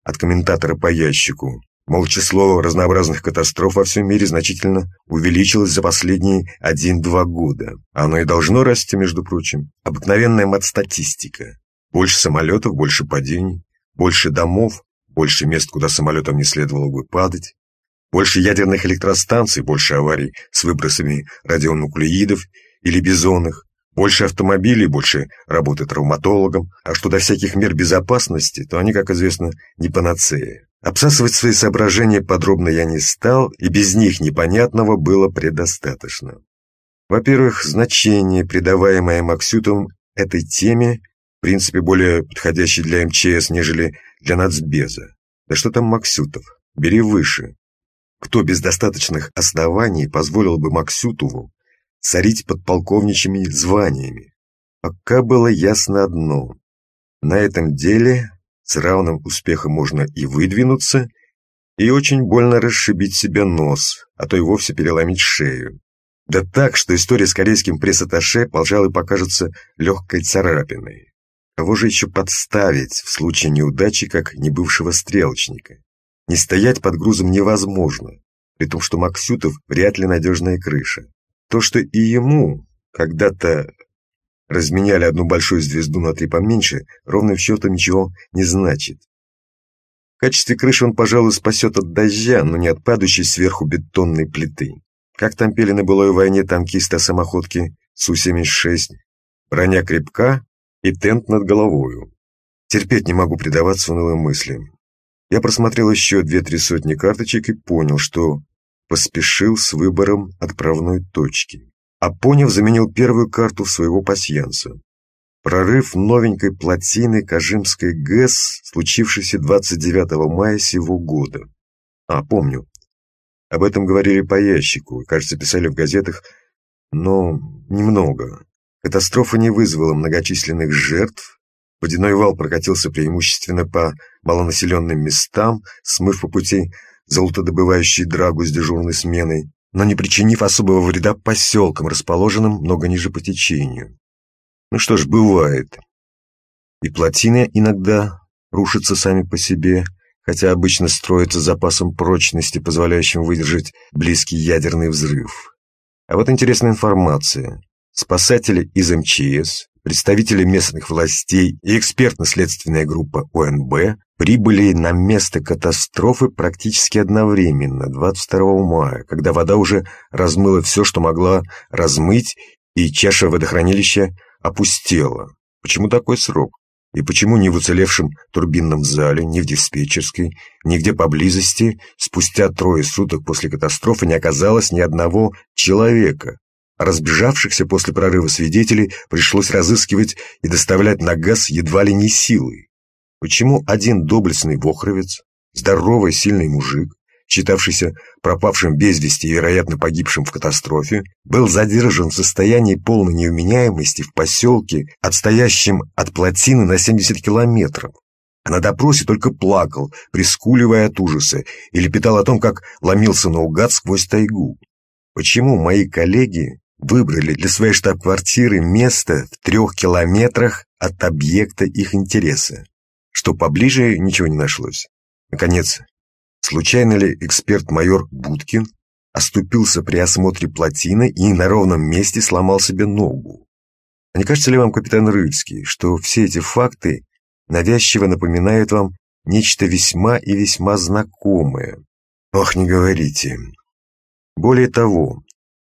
от комментатора по ящику. Мол, число разнообразных катастроф во всем мире значительно увеличилось за последние 1-2 года. Оно и должно расти, между прочим. Обыкновенная мат-статистика. Больше самолетов, больше падений, больше домов, больше мест, куда самолетам не следовало бы падать, больше ядерных электростанций, больше аварий с выбросами радионуклеидов или бизонных, больше автомобилей, больше работы травматологом, а что до всяких мер безопасности, то они, как известно, не панацея. Обсасывать свои соображения подробно я не стал, и без них непонятного было предостаточно. Во-первых, значение, придаваемое Максютовым этой теме, в принципе, более подходящей для МЧС, нежели для нацбеза. Да что там Максютов? Бери выше. Кто без достаточных оснований позволил бы Максютову царить подполковничьими званиями? Пока было ясно одно. На этом деле с равным успехом можно и выдвинуться, и очень больно расшибить себе нос, а то и вовсе переломить шею. Да так, что история с корейским пресс-атташе, пожалуй, покажется легкой царапиной. Кого же еще подставить в случае неудачи, как небывшего стрелочника? Не стоять под грузом невозможно, при том, что Максютов вряд ли надежная крыша. То, что и ему когда-то разменяли одну большую звезду на 3 поменьше, ровным счетом ничего не значит. В качестве крыши он, пожалуй, спасет от дождя, но не от падающей сверху бетонной плиты. Как там пели на былой войне танкисты о самоходке Су-76, броня крепка и тент над головою. Терпеть не могу предаваться унылым мыслям. Я просмотрел еще 2-3 сотни карточек и понял, что поспешил с выбором отправной точки. А поняв, заменил первую карту своего пасьянса. Прорыв новенькой плотины Кожимской ГЭС, случившийся 29 мая сего года. Помню. Об этом говорили по ящику, и, кажется, писали в газетах, но немного. Катастрофа не вызвала многочисленных жертв. Водяной вал прокатился преимущественно по малонаселенным местам, смыв по пути золотодобывающий драгу с дежурной сменой, но не причинив особого вреда поселкам, расположенным много ниже по течению. Ну что ж, бывает. И плотины иногда рушатся сами по себе, хотя обычно строятся запасом прочности, позволяющим выдержать близкий ядерный взрыв. А вот интересная информация. Спасатели из МЧС, представители местных властей и экспертно-следственная группа ОНБ прибыли на место катастрофы практически одновременно, 22 мая, когда вода уже размыла все, что могла размыть, и чаша водохранилища опустела. Почему такой срок? И почему ни в уцелевшем турбинном зале, ни в диспетчерской, нигде поблизости спустя 3 суток после катастрофы не оказалось ни одного человека? А разбежавшихся после прорыва свидетелей пришлось разыскивать и доставлять на ГАЗ едва ли не силой. Почему один доблестный вохровец, здоровый, сильный мужик, считавшийся пропавшим без вести и, вероятно, погибшим в катастрофе, был задержан в состоянии полной невменяемости в поселке, отстоящем от плотины на 70 километров, а на допросе только плакал, прискуливая от ужаса, и лепетал о том, как ломился наугад сквозь тайгу? Почему мои коллеги выбрали для своей штаб-квартиры место в 3 километрах от объекта их интереса? Что поближе ничего не нашлось. Наконец, случайно ли эксперт-майор Будкин оступился при осмотре плотины и на ровном месте сломал себе ногу? А не кажется ли вам, капитан Рыльский, что все эти факты навязчиво напоминают вам нечто весьма и весьма знакомое? Ох, не говорите. Более того,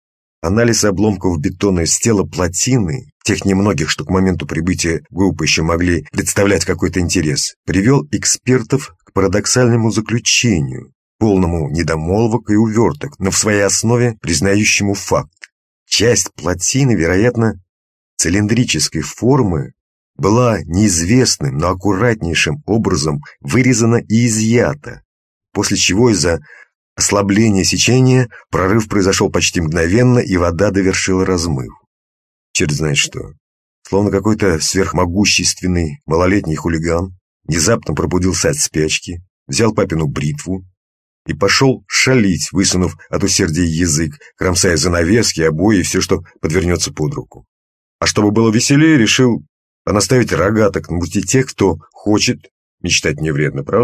анализ обломков бетона из тела плотины, тех немногих, что к моменту прибытия группы еще могли представлять какой-то интерес, привел экспертов к парадоксальному заключению, полному недомолвок и уверток, но в своей основе признающему факт. Часть плотины, вероятно, цилиндрической формы, была неизвестным, но аккуратнейшим образом вырезана и изъята, после чего из-за ослабления сечения прорыв произошел почти мгновенно, и вода довершила размыв. Черт знает что. Словно какой-то сверхмогущественный малолетний хулиган внезапно пробудился от спячки, взял папину бритву и пошел шалить, высунув от усердия язык, кромсая занавески, обои и все, что подвернется под руку. А чтобы было веселее, решил понаставить рогаток на пути тех, кто хочет, мечтать не вредно, правда,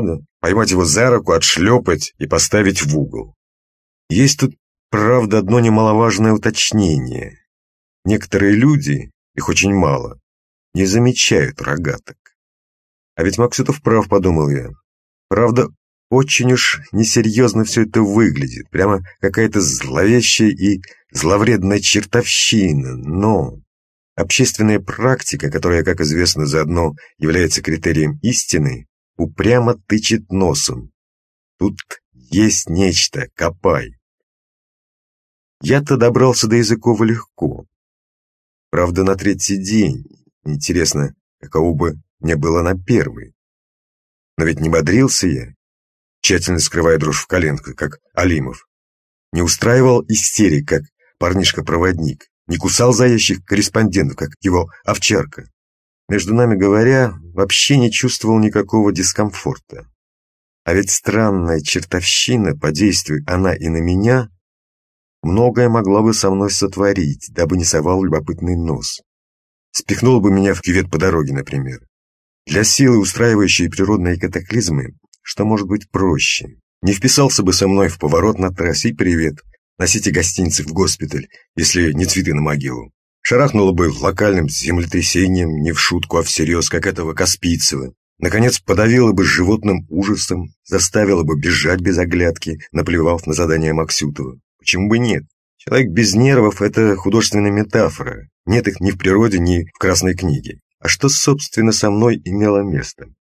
поймать его за руку, отшлепать и поставить в угол. Есть тут, правда, одно немаловажное уточнение. Некоторые люди, их очень мало, не замечают рогаток. А ведь Максютов прав, подумал я. Правда, очень уж несерьезно все это выглядит, прямо какая-то зловещая и зловредная чертовщина, но общественная практика, которая, как известно, заодно является критерием истины, упрямо тычет носом. Тут есть нечто, копай. Я-то добрался до Языкова легко. Правда, на третий день. Интересно, каково бы мне было на первый. Но ведь не бодрился я, тщательно скрывая дрожь в коленках, как Алимов. Не устраивал истерик, как парнишка-проводник. Не кусал заезжих корреспондентов, как его овчарка. Между нами говоря, вообще не чувствовал никакого дискомфорта. А ведь странная чертовщина, подействуя она и на меня, многое могла бы со мной сотворить, дабы не совал любопытный нос. Спихнула бы меня в кювет по дороге, например. Для силы, устраивающей природные катаклизмы, что может быть проще? Не вписался бы со мной в поворот на трассе и привет. Носите гостинцы в госпиталь, если не цветы на могилу. Шарахнуло бы локальным землетрясением, не в шутку, а всерьез, как этого Каспийцева. Наконец, подавило бы животным ужасом, заставило бы бежать без оглядки, наплевав на задание Максютова. Почему бы нет? Человек без нервов – это художественная метафора. Нет их ни в природе, ни в Красной книге. А что, собственно, со мной имело место?